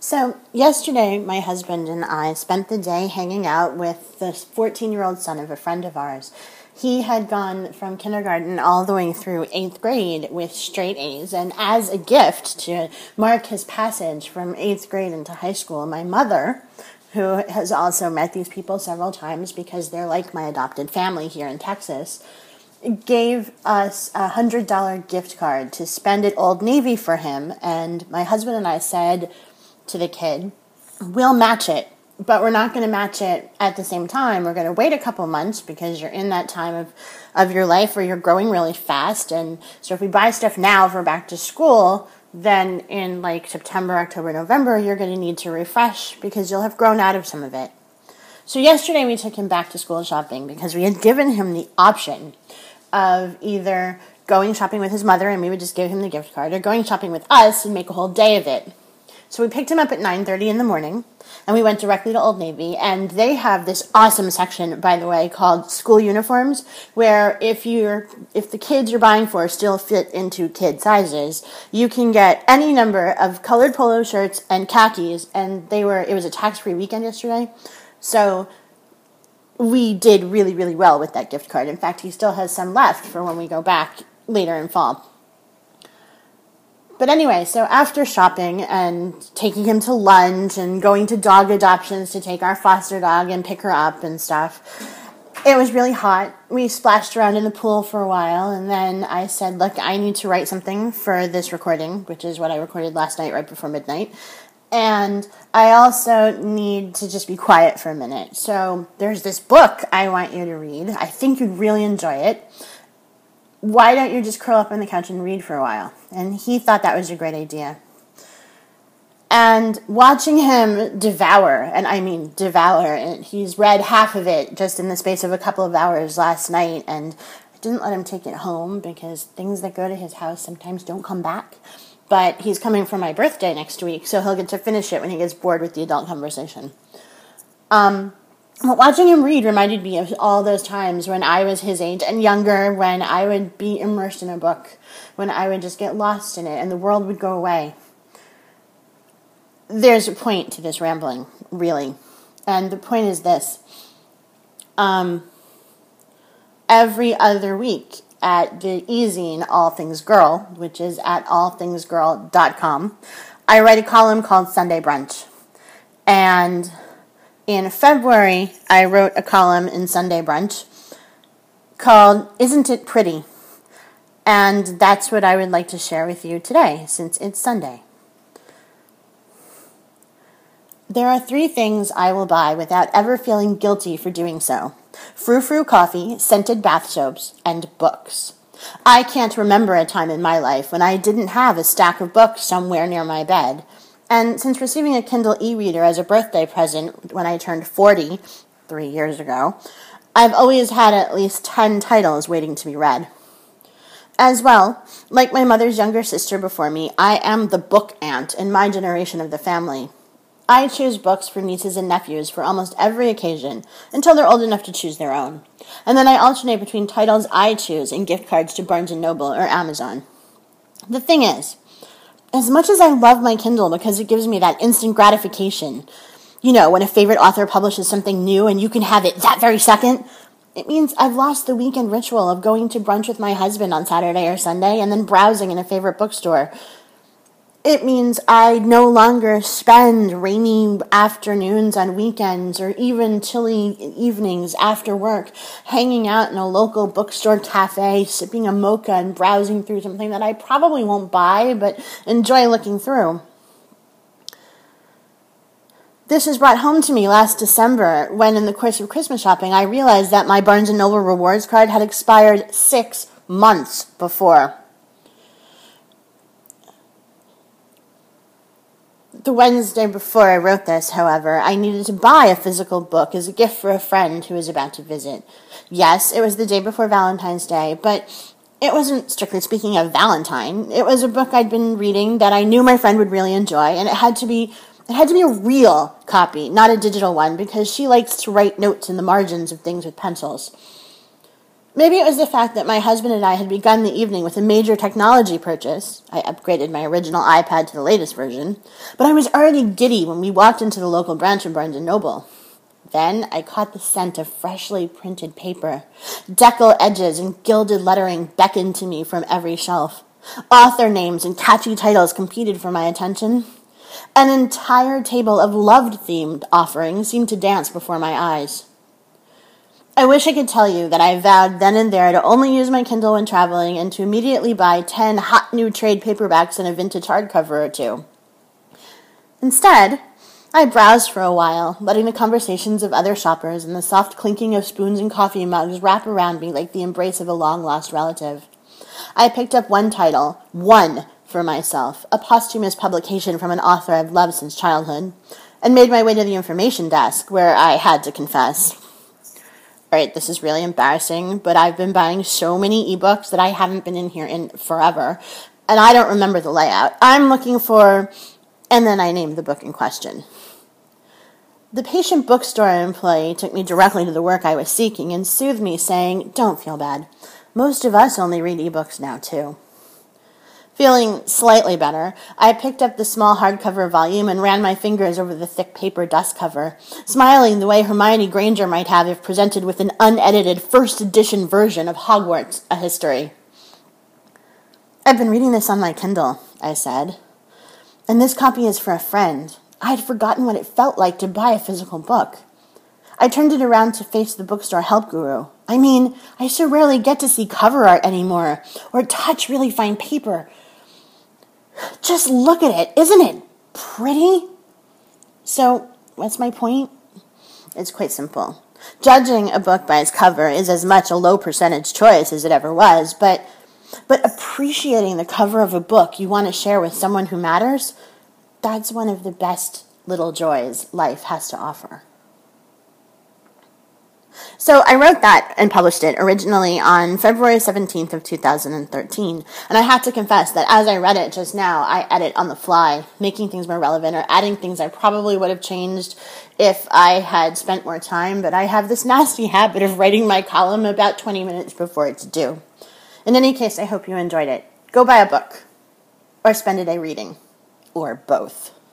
So, yesterday, my husband and I spent the day hanging out with the 14-year-old son of a friend of ours. He had gone from kindergarten all the way through 8th grade with straight A's, and as a gift to mark his passage from 8th grade into high school, my mother, who has also met these people several times because they're like my adopted family here in Texas, gave us a $100 gift card to spend at Old Navy for him, and my husband and I said to the kid, we'll match it, but we're not going to match it at the same time. We're going to wait a couple months because you're in that time of your life where you're growing really fast. And so if we buy stuff now for back to school, then in like September, October, November, you're going to need to refresh because you'll have grown out of some of it. So yesterday we took him back to school shopping because we had given him the option of either going shopping with his mother and we would just give him the gift card, or going shopping with us and make a whole day of it. So we picked him up at 9:30 in the morning, and we went directly to Old Navy, and they have this awesome section, by the way, called school uniforms, where if the kids you're buying for still fit into kid sizes, you can get any number of colored polo shirts and khakis, and it was a tax-free weekend yesterday, so we did really, really well with that gift card. In fact, he still has some left for when we go back later in fall. But anyway, so after shopping and taking him to lunch and going to dog adoptions to take our foster dog and pick her up and stuff, it was really hot. We splashed around in the pool for a while, and then I said, look, I need to write something for this recording, which is what I recorded last night right before midnight. And I also need to just be quiet for a minute. So there's this book I want you to read. I think you'd really enjoy it. Why don't you just curl up on the couch and read for a while? And he thought that was a great idea. And watching him devour, and I mean devour, and he's read half of it just in the space of a couple of hours last night, and I didn't let him take it home because things that go to his house sometimes don't come back. But he's coming for my birthday next week, so he'll get to finish it when he gets bored with the adult conversation. But watching him read reminded me of all those times when I was his age and younger, when I would be immersed in a book, when I would just get lost in it and the world would go away. There's a point to this rambling, really. And the point is this. Every other week at the e-zine All Things Girl, which is at allthingsgirl.com, I write a column called Sunday Brunch. And in February, I wrote a column in Sunday Brunch called Isn't It Pretty? And that's what I would like to share with you today, since it's Sunday. There are 3 things I will buy without ever feeling guilty for doing so. Frou-frou coffee, scented bath soaps, and books. I can't remember a time in my life when I didn't have a stack of books somewhere near my bed. And since receiving a Kindle e-reader as a birthday present when I turned 40, 3 years ago, I've always had at least 10 titles waiting to be read. As well, like my mother's younger sister before me, I am the book aunt in my generation of the family. I choose books for nieces and nephews for almost every occasion until they're old enough to choose their own. And then I alternate between titles I choose and gift cards to Barnes & Noble or Amazon. The thing is, as much as I love my Kindle because it gives me that instant gratification, when a favorite author publishes something new and you can have it that very second, it means I've lost the weekend ritual of going to brunch with my husband on Saturday or Sunday and then browsing in a favorite bookstore. It means I no longer spend rainy afternoons on weekends or even chilly evenings after work hanging out in a local bookstore cafe, sipping a mocha and browsing through something that I probably won't buy but enjoy looking through. This was brought home to me last December when, in the course of Christmas shopping, I realized that my Barnes & Noble rewards card had expired 6 months before. The Wednesday before I wrote this, however, I needed to buy a physical book as a gift for a friend who was about to visit. Yes, it was the day before Valentine's Day, but it wasn't, strictly speaking, a Valentine. It was a book I'd been reading that I knew my friend would really enjoy, and it had to be a real copy, not a digital one, because she likes to write notes in the margins of things with pencils. Maybe it was the fact that my husband and I had begun the evening with a major technology purchase. I upgraded my original iPad to the latest version, but I was already giddy when we walked into the local branch of Barnes & Noble. Then I caught the scent of freshly printed paper. Decal edges and gilded lettering beckoned to me from every shelf. Author names and catchy titles competed for my attention. An entire table of love-themed offerings seemed to dance before my eyes. I wish I could tell you that I vowed then and there to only use my Kindle when traveling and to immediately buy 10 hot new trade paperbacks and a vintage hardcover or two. Instead, I browsed for a while, letting the conversations of other shoppers and the soft clinking of spoons and coffee mugs wrap around me like the embrace of a long-lost relative. I picked up one title, for myself, a posthumous publication from an author I've loved since childhood, and made my way to the information desk, where I had to confess. Alright, this is really embarrassing, but I've been buying so many ebooks that I haven't been in here in forever, and I don't remember the layout. I'm looking for... And then I named the book in question. The patient bookstore employee took me directly to the work I was seeking and soothed me, saying, "Don't feel bad. Most of us only read ebooks now, too." Feeling slightly better, I picked up the small hardcover volume and ran my fingers over the thick paper dust cover, smiling the way Hermione Granger might have if presented with an unedited first edition version of Hogwarts, a history. "I've been reading this on my Kindle," I said. "And this copy is for a friend. I had forgotten what it felt like to buy a physical book." I turned it around to face the bookstore help guru. "I mean, I so rarely get to see cover art anymore, or touch really fine paper. Just look at it. Isn't it pretty?" So, what's my point? It's quite simple. Judging a book by its cover is as much a low percentage choice as it ever was, but appreciating the cover of a book you want to share with someone who matters, that's one of the best little joys life has to offer. So I wrote that and published it originally on February 17th of 2013. And I have to confess that as I read it just now, I edit on the fly, making things more relevant or adding things I probably would have changed if I had spent more time. But I have this nasty habit of writing my column about 20 minutes before it's due. In any case, I hope you enjoyed it. Go buy a book or spend a day reading, or both.